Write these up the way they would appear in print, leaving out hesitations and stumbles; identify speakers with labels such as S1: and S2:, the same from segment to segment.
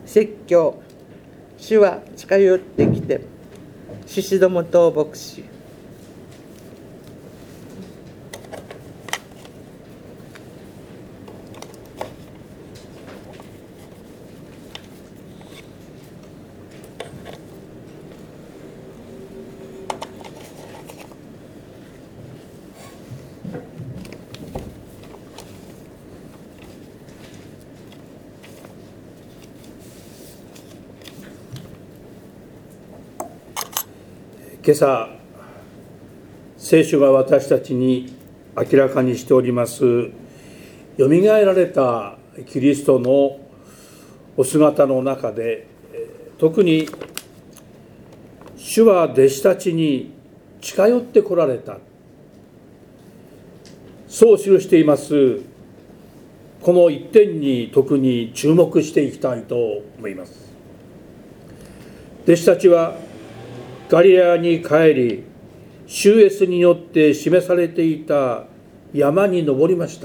S1: 説教、主は近寄ってきて、獅子どもと牧師。
S2: 今朝、聖書が私たちに明らかにしておりますよみがえられたキリストのお姿の中で、特に主は弟子たちに近寄ってこられた、そう記していますこの一点に特に注目していきたいと思います。弟子たちはガリラヤに帰り、シュエスによって示されていた山に登りました。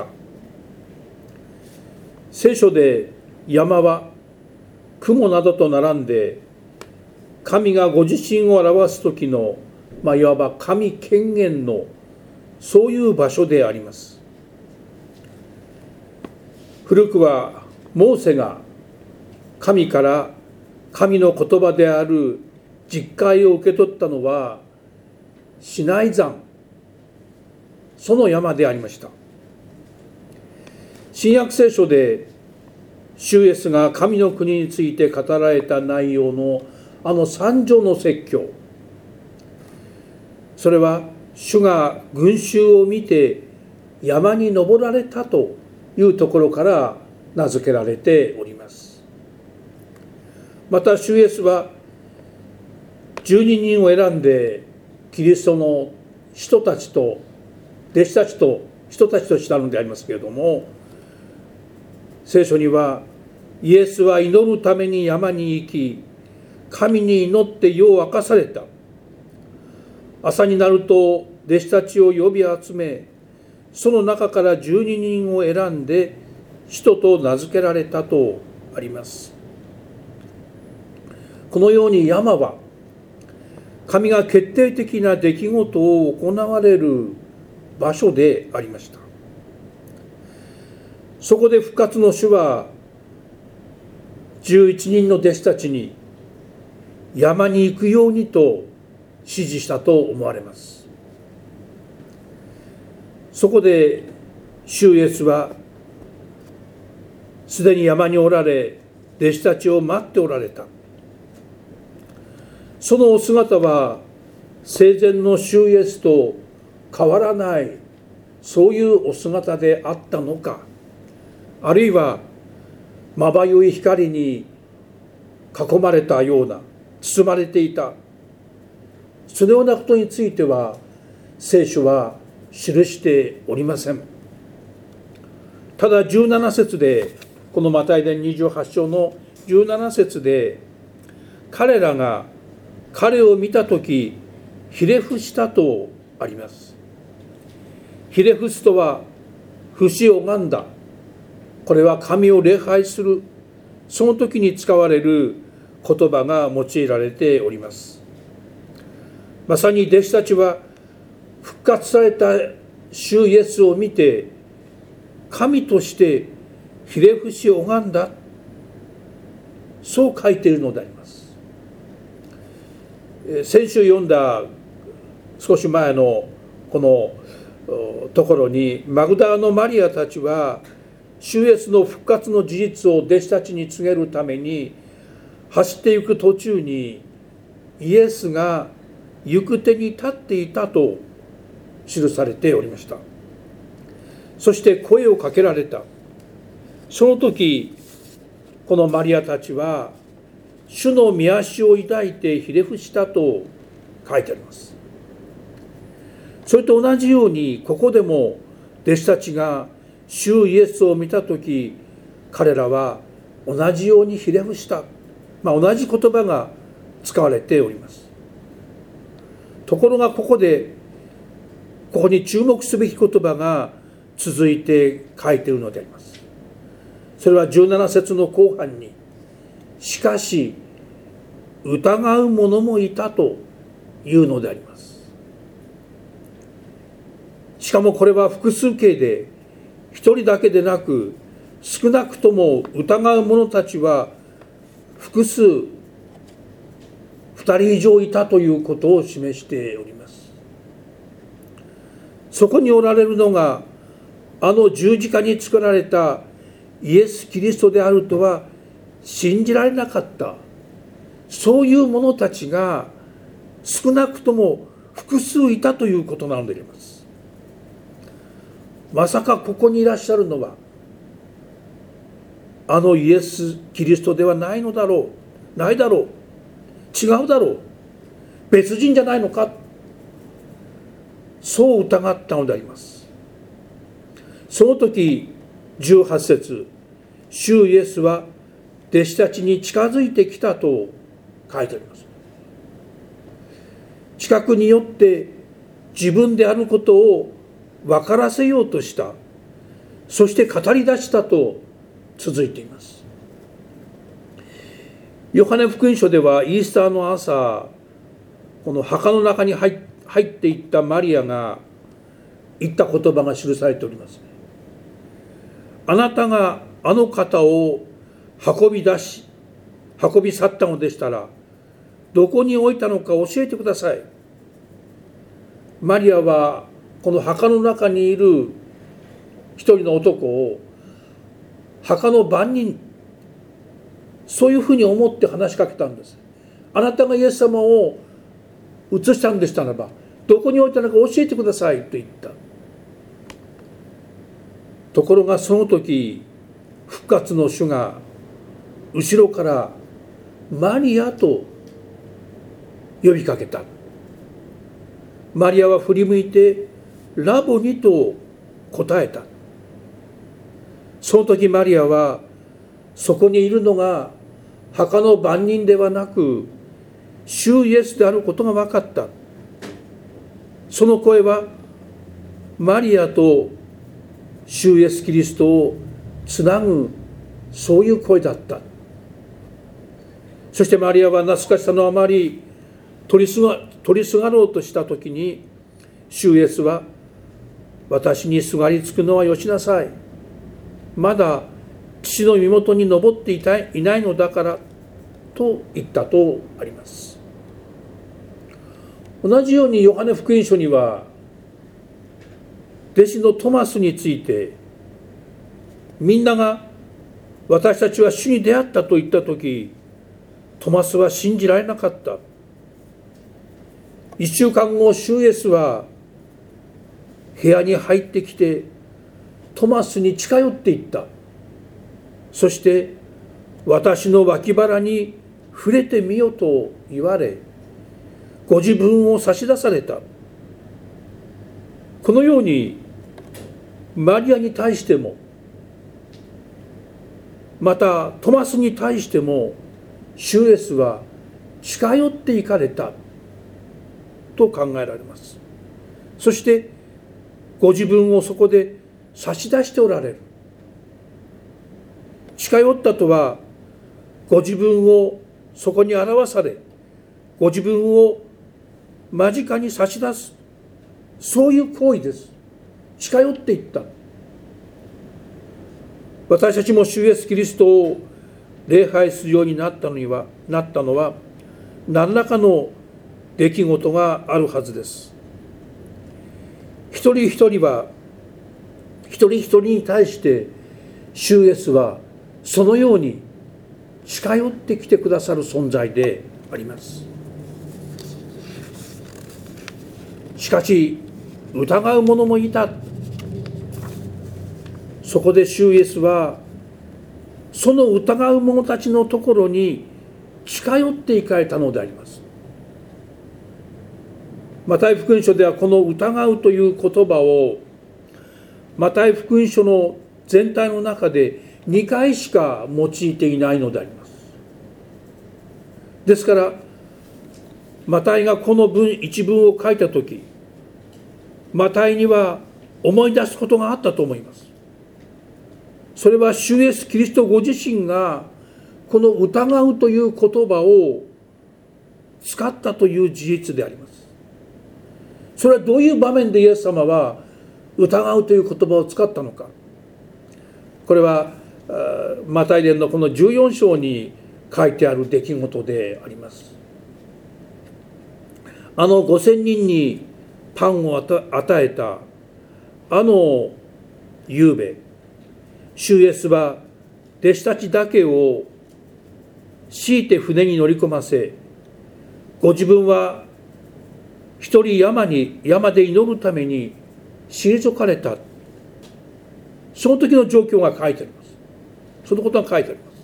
S2: 聖書で山は雲などと並んで、神がご自身を表す時の、いわば神権限のそういう場所であります。古くはモーセが神から神の言葉である実戒を受け取ったのはシナイ山、その山でありました。新約聖書で主イエスが神の国について語られた内容の三条の説教、それは主が群衆を見て山に登られたというところから名付けられております。また主イエスは12人を選んでキリストの人たちと弟子たちと人たちとしたのでありますけれども、聖書にはイエスは祈るために山に行き、神に祈って夜を明かされた。朝になると弟子たちを呼び集め、その中から12人を選んで使徒と名付けられたとあります。このように山は神が決定的な出来事を行われる場所でありました。そこで復活の主は11人の弟子たちに山に行くようにと指示したと思われます。そこで主イエスはすでに山におられ、弟子たちを待っておられた。そのお姿は生前の主イエスと変わらない、そういうお姿であったのか、あるいはまばゆい光に囲まれたような、包まれていた、そのようなことについては聖書は記しておりません。ただ17節で、このマタイ伝28章の17節で、彼らが彼を見たときひれ伏したとあります。ひれ伏すとは伏し拝んだ、これは神を礼拝する、その時に使われる言葉が用いられております。まさに弟子たちは復活された主イエスを見て神としてひれ伏し拝んだ、そう書いているのであります。先週読んだ少し前のこのところに、マグダラのマリアたちは主イエスの復活の事実を弟子たちに告げるために走っていく途中に、イエスが行く手に立っていたと記されておりました。そして声をかけられた。その時このマリアたちは主の御足を抱いてひれ伏したと書いてあります。それと同じように、ここでも弟子たちが主イエスを見たとき、彼らは同じようにひれ伏した、同じ言葉が使われております。ところがここに注目すべき言葉が続いて書いているのであります。それは17節の後半に、 しかし疑う者もいたというのであります。しかもこれは複数形で一人だけでなく、少なくとも疑う者たちは複数2人以上いたということを示しております。そこにおられるのがあの十字架につけられたイエス・キリストであるとは信じられなかった、そういう者たちが少なくとも複数いたということなのであります。まさかここにいらっしゃるのはあのイエス・キリストではないのだろう、ないだろう、違うだろう、別人じゃないのか、そう疑ったのであります。その時18節、主イエスは弟子たちに近づいてきたと書いてあります。近くによって自分であることを分からせようとした、そして語り出したと続いています。ヨハネ福音書ではイースターの朝、この墓の中に入っていったマリアが言った言葉が記されております。あなたがあの方を運び去ったのでしたら、どこに置いたのか教えてください。マリアはこの墓の中にいる一人の男を墓の番人、そういうふうに思って話しかけたんです。あなたがイエス様を移したんでしたならば、どこに置いたのか教えてくださいと言った。ところがその時、復活の主が後ろからマリアと呼びかけた。マリアは振り向いてラボニと答えた。その時マリアはそこにいるのが墓の番人ではなく主イエスであることが分かった。その声はマリアと主イエスキリストをつなぐ、そういう声だった。そしてマリアは懐かしさのあまり取りすがろうとした時に、主イエスは私にすがりつくのはよしなさい、まだ父の身元に登っていないのだからと言ったとあります。同じようにヨハネ福音書には弟子のトマスについて、みんなが私たちは主に出会ったと言った時、トマスは信じられなかった。1週間後、主イエスは部屋に入ってきてトマスに近寄っていった。そして私の脇腹に触れてみよと言われ、ご自分を差し出された。このようにマリアに対しても、またトマスに対しても、主イエスは近寄っていかれたと考えられます。そしてご自分をそこで差し出しておられる。近寄ったとは、ご自分をそこに表され、ご自分を間近に差し出す、そういう行為です。近寄っていった。私たちも主イエスキリストを礼拝するようになったのは何らかの出来事があるはずです。一人一人に対して主イエスはそのように近寄ってきてくださる存在であります。しかし疑う者もいた。そこで主イエスはその疑う者たちのところに近寄っていかれたのであります。マタイ福音書ではこの疑うという言葉をマタイ福音書の全体の中で2回しか用いていないのであります。ですからマタイがこの一文を書いたとき、マタイには思い出すことがあったと思います。それは主イエスキリストご自身がこの疑うという言葉を使ったという事実であります。それはどういう場面でイエス様は疑うという言葉を使ったのか。これはマタイ伝のこの14章に書いてある出来事であります。5000人にパンを与えた夕べ、主イエスは弟子たちだけを強いて船に乗り込ませ、ご自分は一人山で祈るために退かれた。その時の状況が書いてあります。そのことが書いてあります。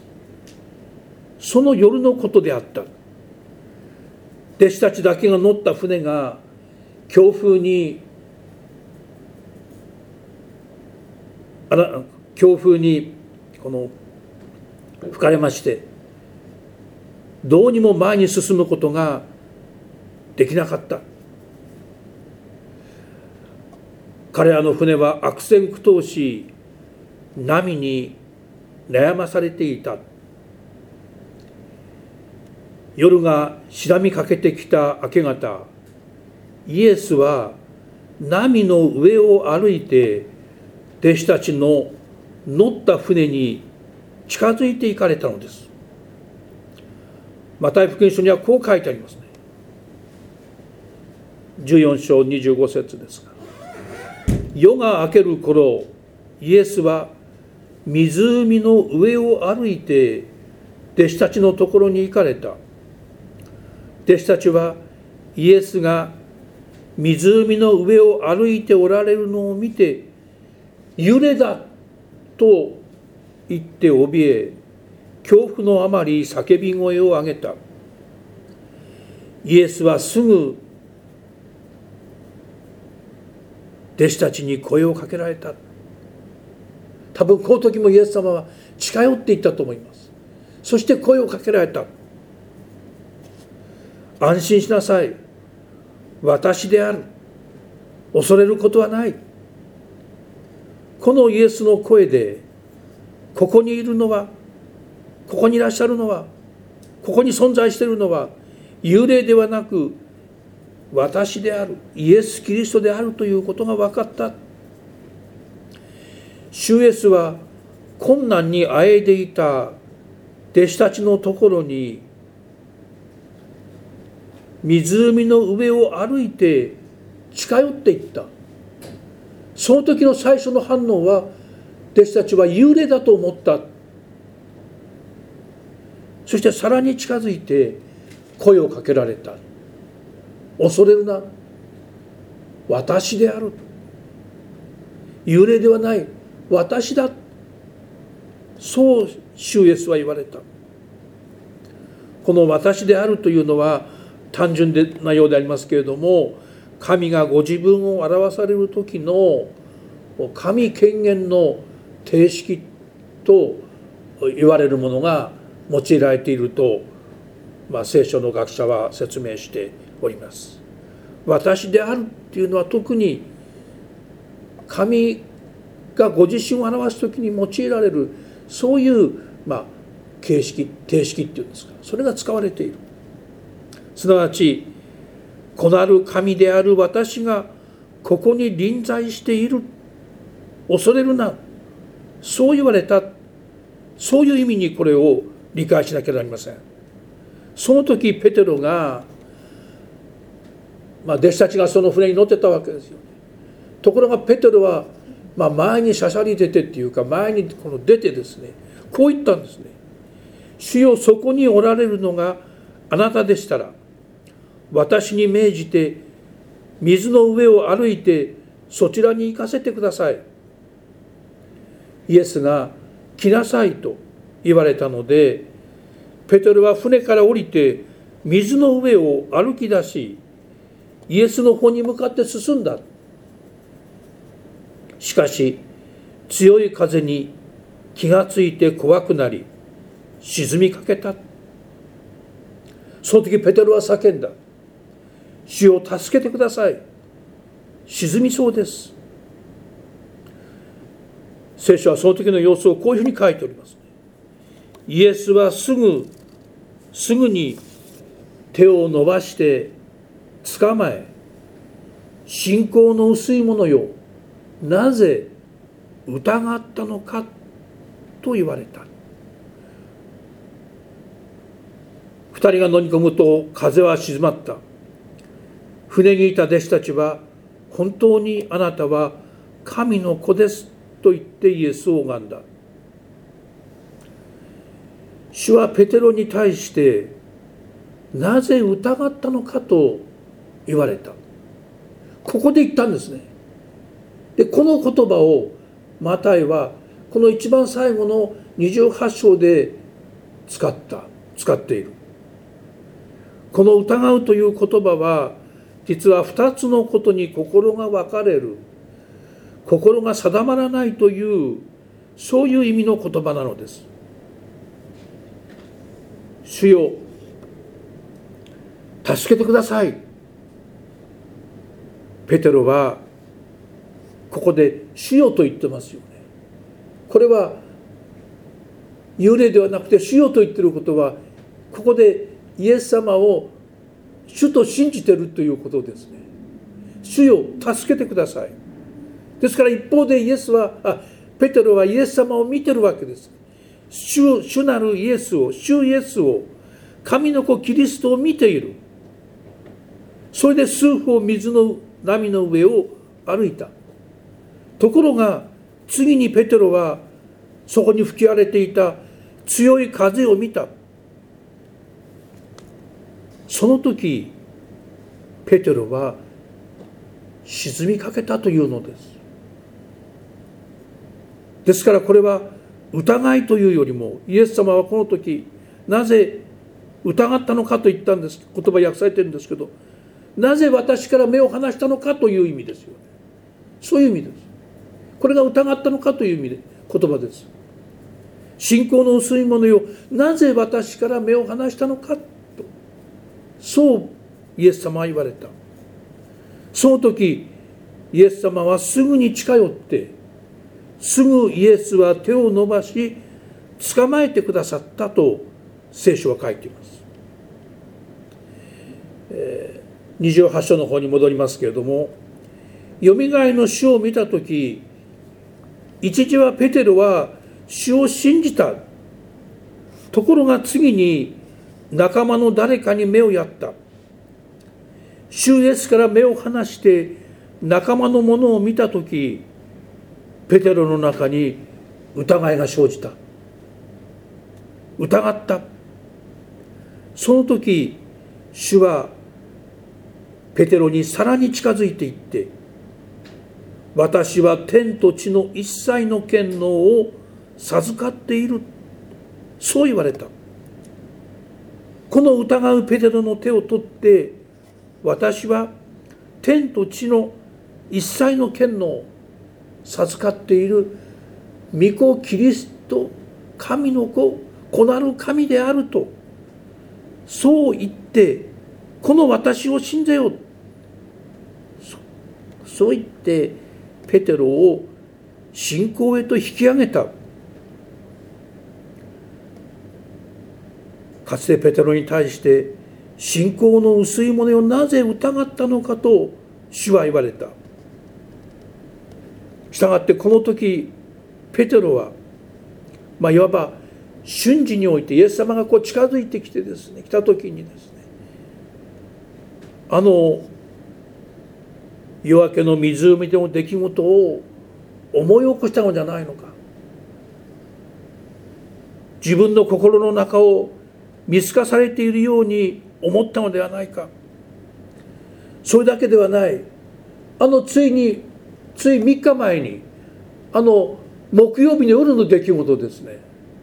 S2: その夜のことであった。弟子たちだけが乗った船が強風に吹かれまして、どうにも前に進むことができなかった。彼らの船は悪戦苦闘し、波に悩まされていた。夜が白みかけてきた明け方、イエスは波の上を歩いて弟子たちの乗った船に近づいていかれたのです。マタイ福音書にはこう書いてありますね。14章25節ですが、夜が明ける頃、イエスは湖の上を歩いて弟子たちのところに行かれた。弟子たちはイエスが湖の上を歩いておられるのを見て、幽霊だと言って怯え、恐怖のあまり叫び声を上げた。イエスはすぐ弟子たちに声をかけられた。多分この時もイエス様は近寄っていったと思います。そして声をかけられた。安心しなさい。私である。恐れることはない。このイエスの声で、ここにいるのは、ここにいらっしゃるのは、ここに存在しているのは、幽霊ではなく、私である、イエス・キリストであるということが分かった。主イエスは困難にあえいでいた弟子たちのところに、湖の上を歩いて近寄っていった。その時の最初の反応は、弟子たちは幽霊だと思った。そしてさらに近づいて声をかけられた。恐れるな。私である。幽霊ではない。私だ。そう主イエスは言われた。この私であるというのは単純なようでありますけれども、神がご自分を表される時の神権限の定式と言われるものが用いられていると、聖書の学者は説明しております。私であるっていうのは特に神がご自身を表す時に用いられる、そういう形式、定式っていうんですか、それが使われている。すなわち、子なる神である私がここに臨在している。恐れるな。そう言われた。そういう意味にこれを理解しなければなりません。その時ペテロが、弟子たちがその船に乗ってたわけですよね。ところがペテロは、前にしゃしゃり出てっていうか、前に出てですね、こう言ったんですね。主よ、そこにおられるのがあなたでしたら、私に命じて水の上を歩いてそちらに行かせてください。イエスが来なさいと言われたので、ペテロは船から降りて水の上を歩き出し、イエスの方に向かって進んだ。しかし強い風に気がついて怖くなり沈みかけた。その時ペテロは叫んだ。主を助けてください。沈みそうです。聖書はその時の様子をこういうふうに書いております。 イエスはすぐに手を伸ばして捕まえ、信仰の薄い者よ、なぜ疑ったのかと言われた。二人が乗り込むと風は静まった。船にいた弟子たちは、本当にあなたは神の子ですと言ってイエスを拝んだ。主はペテロに対して、なぜ疑ったのかと言われた。ここで言ったんですね。で、この言葉をマタイはこの一番最後の28章で使っている。この疑うという言葉は、実は2つのことに心が分かれる、心が定まらないという、そういう意味の言葉なのです。主よ、助けてください。ペテロはここで主よと言ってますよね。これは幽霊ではなくて主よと言っていることは、ここでイエス様を主と信じているということですね。主よ、助けてください。ですから一方でペテロはイエス様を見てるわけです。主なるイエスを、主イエスを、神の子キリストを見ている。それで数歩水の波の上を歩いた。ところが次にペテロはそこに吹き荒れていた強い風を見た。その時ペテロは沈みかけたというのです。ですからこれは疑いというよりも、イエス様はこの時なぜ疑ったのかと言ったんです。言葉訳されてるんですけど、なぜ私から目を離したのかという意味ですよね。そういう意味です。これが疑ったのかという意味で言葉です。信仰の薄い者よ、なぜ私から目を離したのかと、そうイエス様は言われた。その時イエス様はすぐに近寄って、すぐイエスは手を伸ばし捕まえてくださったと聖書は書いています。28章の方に戻りますけれども、よみがえの主を見たとき、一時はペテロは主を信じた。ところが次に仲間の誰かに目をやった。主イエスから目を離して仲間のものを見たとき、ペテロの中に疑いが生じた。疑った。その時主はペテロにさらに近づいていって、私は天と地の一切の権能を授かっている、そう言われた。この疑うペテロの手を取って、私は天と地の一切の権能を授かっている御子キリスト、神の子、子なる神であると、そう言って、この私を信ぜよ。そう言ってペテロを信仰へと引き上げた。かつてペテロに対して、信仰の薄い者をなぜ疑ったのかと主は言われた。したがってこの時ペテロは、いわば瞬時においてイエス様が近づいてきてですね、来た時にですね、夜明けの湖での出来事を思い起こしたのじゃないのか。自分の心の中を見透かされているように思ったのではないか。それだけではない。つい3日前に木曜日の夜の出来事ですね。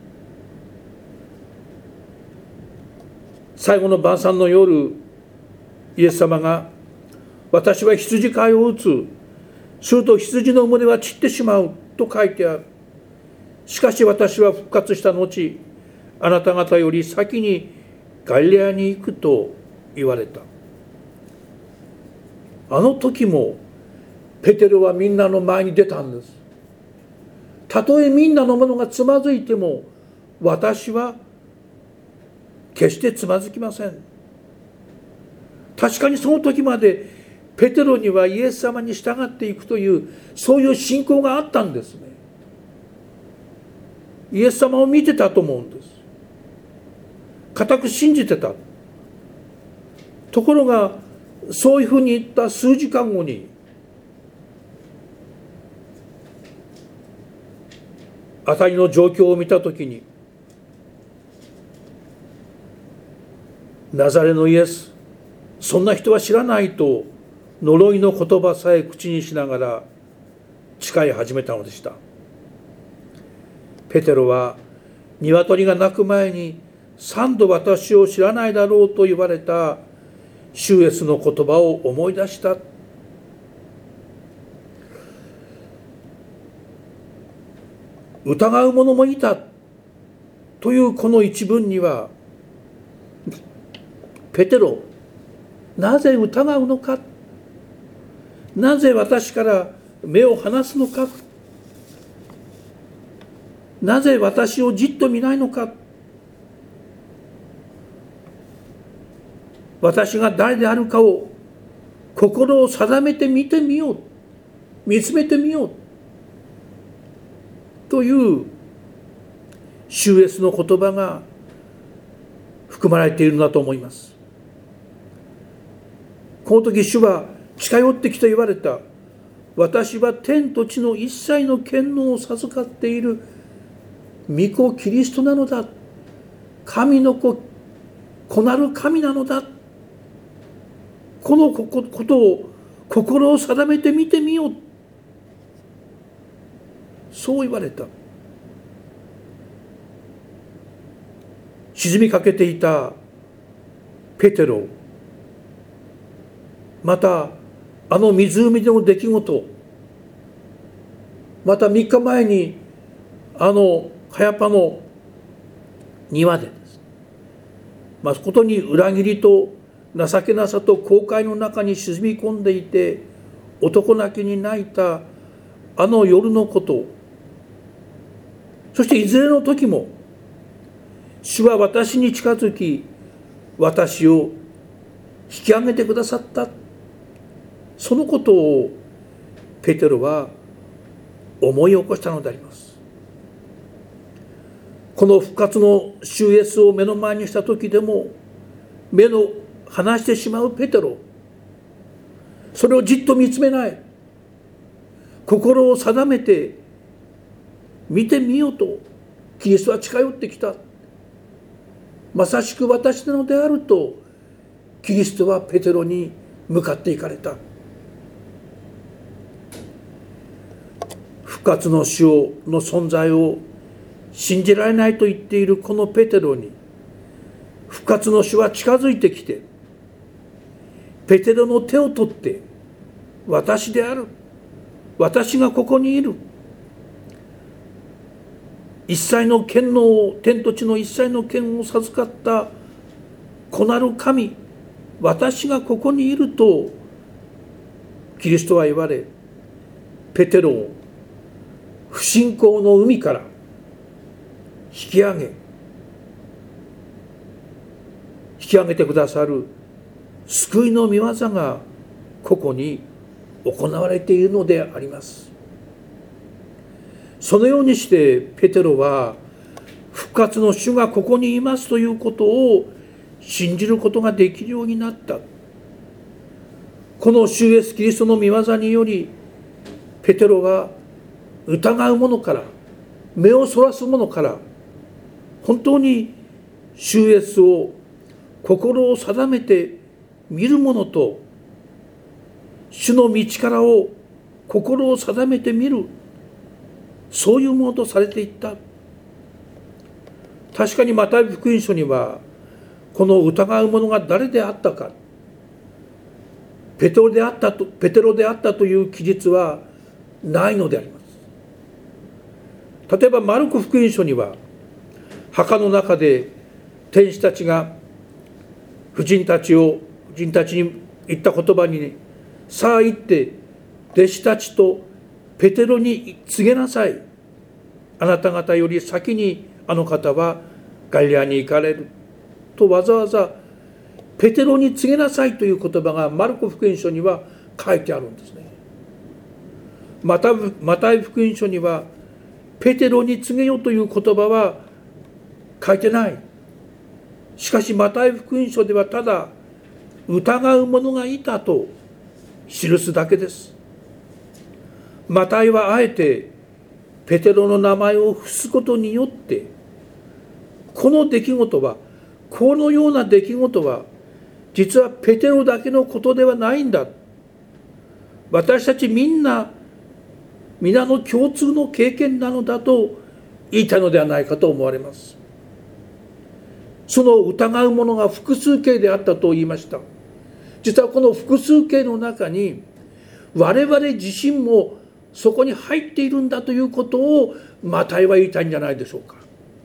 S2: 最後の晩餐の夜、イエス様が、私は羊飼いを打つ。すると羊の群れは散ってしまうと書いてある。しかし私は復活した後、あなた方より先にガリレアに行くと言われた。あの時もペテロはみんなの前に出たんです。たとえみんなの者がつまずいても、 私は決してつまずきません。確かにその時までペテロにはイエス様に従っていくというそういう信仰があったんですね。イエス様を見てたと思うんです。固く信じてた。ところがそういうふうに言った数時間後に辺りの状況を見たときに、ナザレのイエス、そんな人は知らないと呪いの言葉さえ口にしながら誓い始めたのでした。ペテロは鶏が鳴く前に3度私を知らないだろうと言われた主イエスの言葉を思い出した。疑う者もいたというこの一文には、ペテロ、なぜ疑うのか、なぜ私から目を離すのか、なぜ私をじっと見ないのか、私が誰であるかを心を定めて見てみよう、見つめてみようという主イエスの言葉が含まれているのだと思います。この時主は近寄ってきて言われた。私は天と地の一切の権能を授かっている御子キリストなのだ。神の子なる神なのだ。このことを心を定めて見てみよう。そう言われた。沈みかけていたペテロ、またあの湖での出来事、また3日前にあのカヤパの庭でです、誠に裏切りと情けなさと後悔の中に沈み込んでいて男泣きに泣いたあの夜のこと、そしていずれの時も主は私に近づき私を引き上げてくださった。そのことをペテロは思い起こしたのであります。この復活の主イエスを目の前にした時でも目の離してしまうペテロ、それをじっと見つめない、心を定めて見てみようとキリストは近寄ってきた。まさしく私なのであるとキリストはペテロに向かっていかれた。復活の主の存在を信じられないと言っているこのペテロに復活の主は近づいてきて、ペテロの手を取って、私である、私がここにいる、一切の権能を、天と地の一切の権を授かった子なる神、私がここにいるとキリストは言われ、ペテロを不信仰の海から引き上げてくださる救いの御業がここに行われているのであります。そのようにしてペテロは復活の主がここにいますということを信じることができるようになった。この主イエスキリストの御業によりペテロは疑う者から、目をそらす者から、本当に主イエスを心を定めて見る者と、主の道からを心を定めて見る、そういうものとされていった。確かにマタイ福音書にはこの疑う者が誰であったか、ペテロであったという記述はないのであります。例えばマルコ福音書には墓の中で天使たちが婦人たちに言った言葉に、さあ行って弟子たちとペテロに告げなさい。あなた方より先にあの方はガリラヤに行かれるとわざわざペテロに告げなさいという言葉がマルコ福音書には書いてあるんですね。マタイ福音書にはペテロに告げよという言葉は書いてない。しかしマタイ福音書ではただ疑う者がいたと記すだけです。マタイはあえてペテロの名前を伏すことによってこのような出来事は実はペテロだけのことではないんだ、私たち皆の共通の経験なのだと言いたいのではないかと思われます。その疑う者が複数形であったと言いました。実はこの複数形の中に我々自身もそこに入っているんだということをマタイは言いたいんじゃないでしょうか。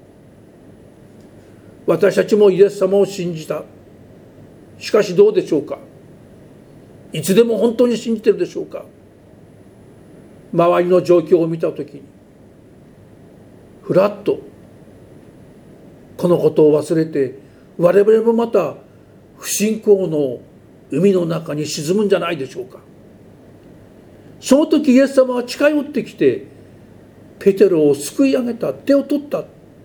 S2: 私たちもイエス様を信じた。しかしどうでしょうか。いつでも本当に信じてるでしょうか。周りの状況を見たときにふらっとこのことを忘れて我々もまた不信仰の海の中に沈むんじゃないでしょうか。その時イエス様は近寄ってきてペテロを救い上げた、手を取った。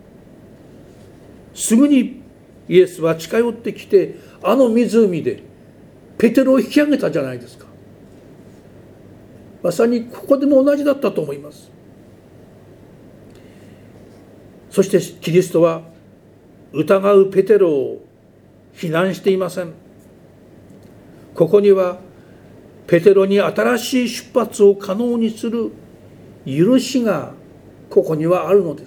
S2: すぐにイエスは近寄ってきてあの湖でペテロを引き上げたじゃないですか。まさにここでも同じだったと思います。そしてキリストは疑うペテロを非難していません。ここにはペテロに新しい出発を可能にする許しがここにはあるのです。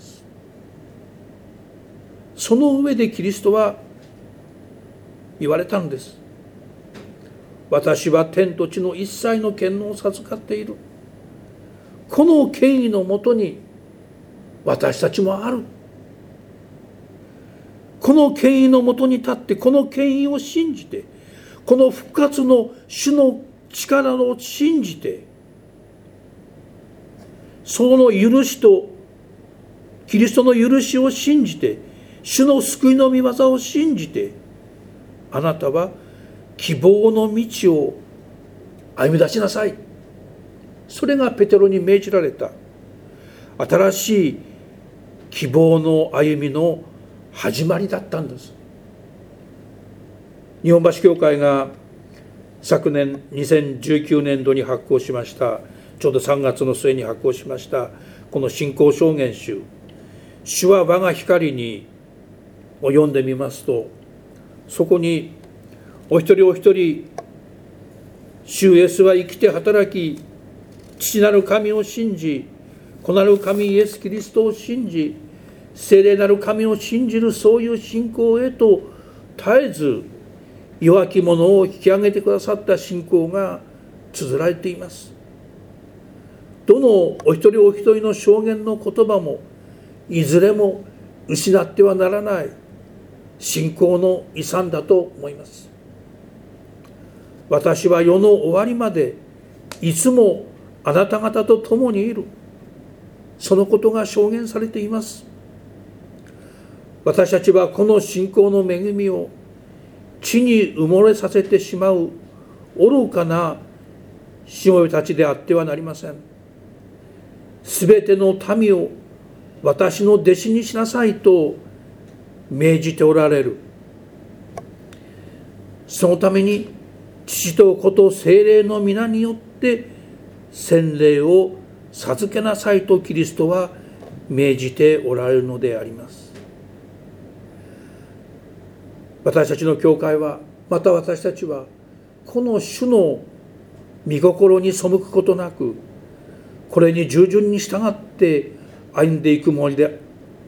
S2: その上でキリストは言われたんです。私は天と地の一切の権能を授かっている。この権威のもとに私たちもある。この権威のもとに立ってこの権威を信じてこの復活の主の力を信じてその許しとキリストの許しを信じて主の救いの御業を信じてあなたは希望の道を歩み出しなさい。それがペテロに命じられた新しい希望の歩みの始まりだったんです。日本橋教会が昨年2019年度に発行しましたちょうど3月の末に発行しましたこの信仰証言集「主は我が光に」を読んでみますとそこにお一人お一人主イエスは生きて働き父なる神を信じ子なる神イエス・キリストを信じ聖霊なる神を信じるそういう信仰へと絶えず弱き者を引き上げてくださった信仰が綴られています。どのお一人お一人の証言の言葉もいずれも失ってはならない信仰の遺産だと思います。私は世の終わりまでいつもあなた方と共にいる。そのことが証言されています。私たちはこの信仰の恵みを地に埋もれさせてしまう愚かなしもべたちであってはなりません。すべての民を私の弟子にしなさいと命じておられる。そのために父と子と聖霊の皆によって洗礼を授けなさいとキリストは命じておられるのであります。私たちの教会はまた私たちはこの主の御心に背くことなくこれに従順に従って歩んでいくもので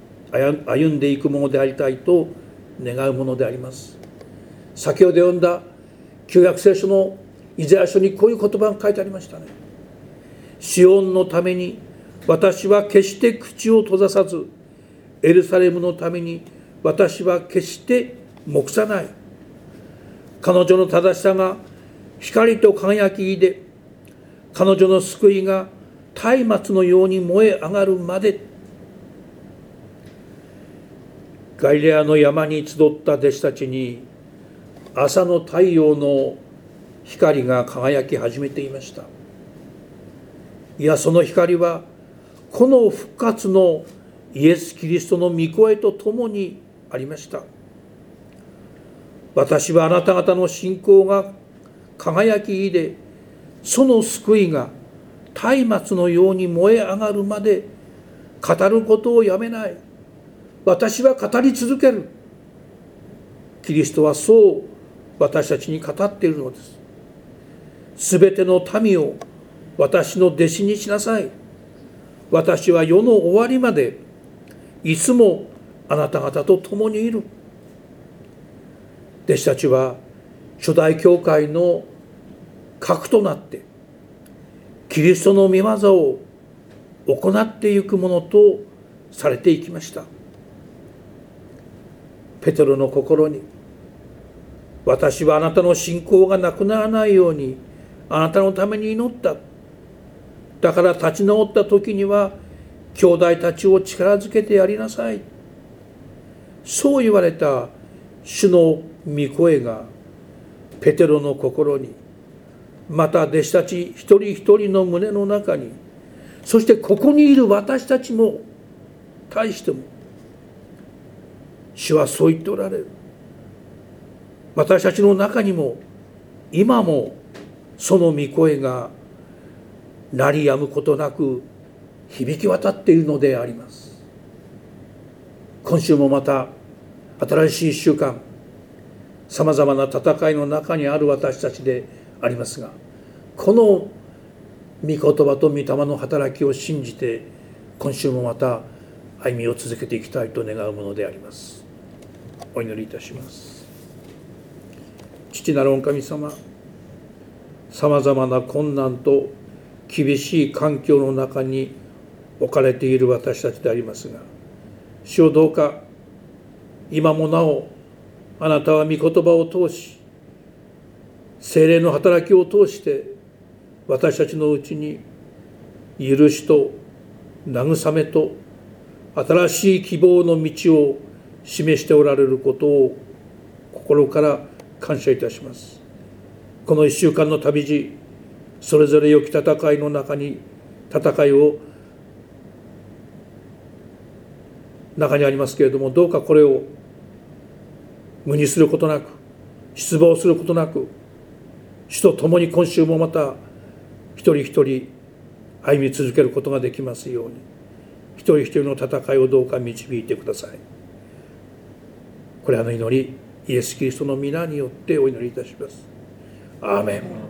S2: ありたいと願うものであります。先ほど読んだ旧約聖書のイザヤ書にこういう言葉が書いてありましたね。シオンのために私は決して口を閉ざさずエルサレムのために私は決して黙さない。彼女の正しさが光と輝きで彼女の救いが松明のように燃え上がるまで。 ガリレアの山に集った弟子たちに朝の太陽の光が輝き始めていました。いや、その光はこの復活のイエス・キリストの御声とともにありました。私はあなた方の信仰が輝きいで、その救いが松明のように燃え上がるまで語ることをやめない。私は語り続ける。キリストはそう私たちに語っているのです。すべての民を私の弟子にしなさい。私は世の終わりまでいつもあなた方と共にいる。弟子たちは初代教会の核となってキリストの御業を行っていくものとされていきました。ペテロの心に、私はあなたの信仰がなくならないようにあなたのために祈った。だから立ち直った時には兄弟たちを力づけてやりなさい。そう言われた主の御声がペテロの心に、また弟子たち一人一人の胸の中に、そしてここにいる私たちも対しても主はそう言っておられる。私たちの中にも今もその御声が鳴り止むことなく響き渡っているのであります。今週もまた新しい1週間、さまざまな戦いの中にある私たちでありますが、この御言葉と御霊の働きを信じて今週もまた歩みを続けていきたいと願うものであります。お祈りいたします。父なる御神様、さまざまな困難と厳しい環境の中に置かれている私たちでありますが、主をどうか今もなおあなたは御言葉を通し、聖霊の働きを通して私たちのうちに許しと慰めと新しい希望の道を示しておられることを心から感謝いたします。この1週間の旅路、それぞれ良き戦いの中に戦いを中にありますけれども、どうかこれを無にすることなく、失望することなく、主と共に今週もまた一人一人歩み続けることができますように、一人一人の戦いをどうか導いてください。これらの祈り、イエス・キリストの皆によってお祈りいたします。アーメン。